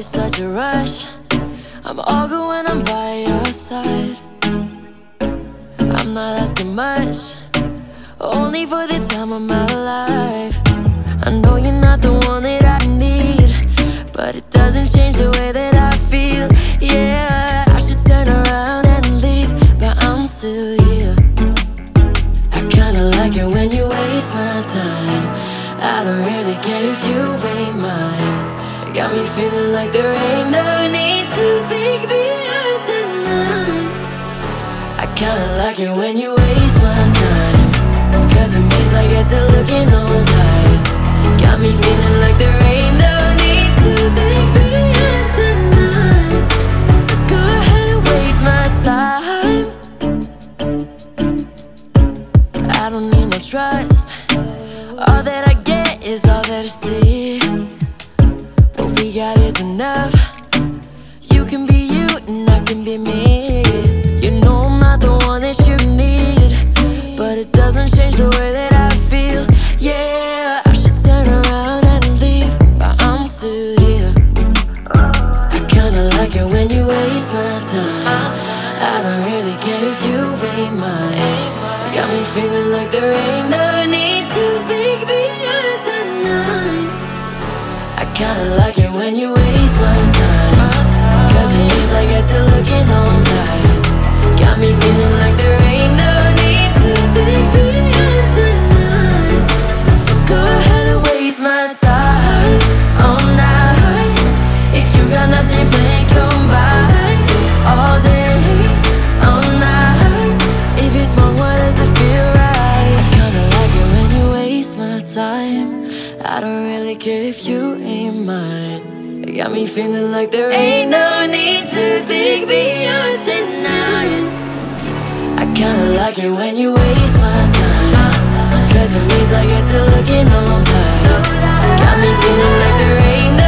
always such a rush. I'm all good when I'm by your side. I'm not asking much, only for the time of my life. I know you're not the one that I need, but it doesn't change the way that I feel. Yeah, I should turn around and leave, but I'm still here. I kinda like it when you waste my time. I don't really care if you ain't mine. Got me feeling like there ain't no need to think beyond tonight. I kinda like it when you waste my time, 'cause it means I get to look in those eyes. Got me feeling like there ain't no need to think beyond tonight. So go ahead and waste my time. I don't need no trust, all that I get is all that I see. What we got is enough. You can be you and I can be me. You know I'm not the one that you need, but it doesn't change the way that I feel. Yeah, I should turn around and leave, but I'm still here. I kinda like it when you waste my time. I don't really care if you ain't mine. Got me feeling like there ain't no need to think beyond tonight. I kinda like it when you waste my time, 'cause it means I get to look in those eyes. Got me feeling like there ain't no need to think beyond tonight. So go ahead and waste my time all night. If you got nothing planned, come by all day, all night. If it's wrong, why does it feel right? I kinda like it when you waste my time. I don't really care if you ain't mine. It got me feeling like there ain't no need to think beyond tonight. I kinda like it when you waste my time, 'cause it means I get to look in those eyes. Got me feeling like there ain't no